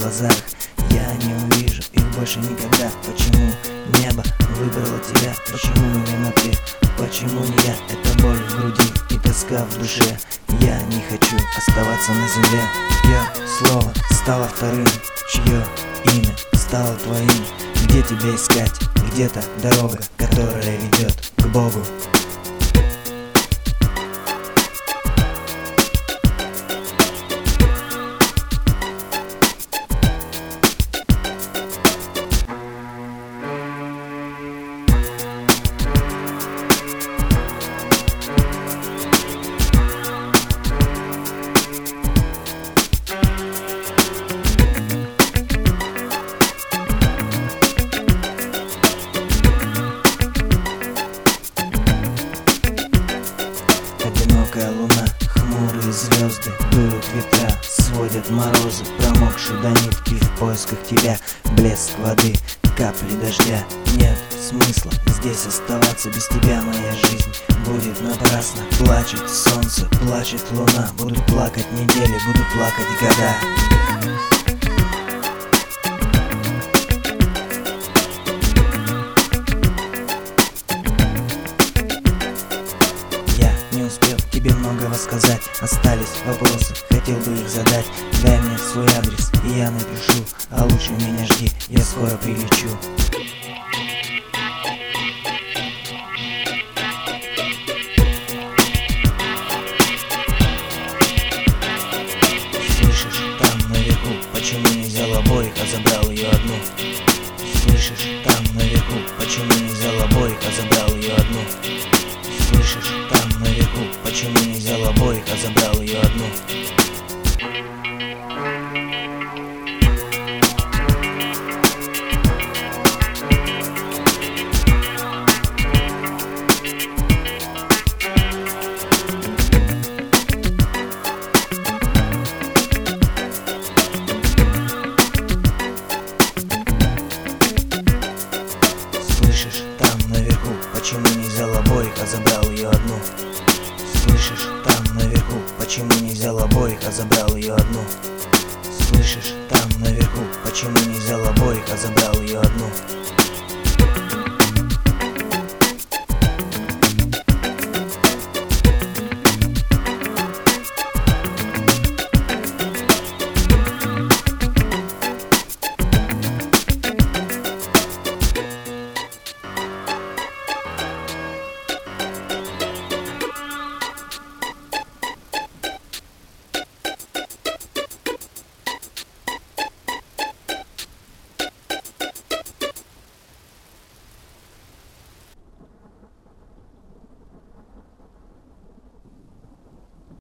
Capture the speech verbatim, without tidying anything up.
глазах. Я не увижу их больше никогда. Почему небо выбрало тебя? Почему именно ты? Почему не я? Это боль в груди и тоска в душе. Я не хочу оставаться на земле. Чье слово стало вторым? Чье имя стало твоим? Где тебя искать? Где-то дорога, которая ведет к Богу. Одинокая луна, хмурые звезды, дуют ветра, сводят морозы, промокшие до нитки в поисках тебя. Блеск воды, капли дождя. Нет смысла здесь оставаться, без тебя моя жизнь будет напрасно. Плачет солнце, плачет луна, будут плакать недели, будут плакать года. Не успел тебе многого сказать, остались вопросы, хотел бы их задать. Дай мне свой адрес, и я напишу, а лучше меня жди, я скоро прилечу.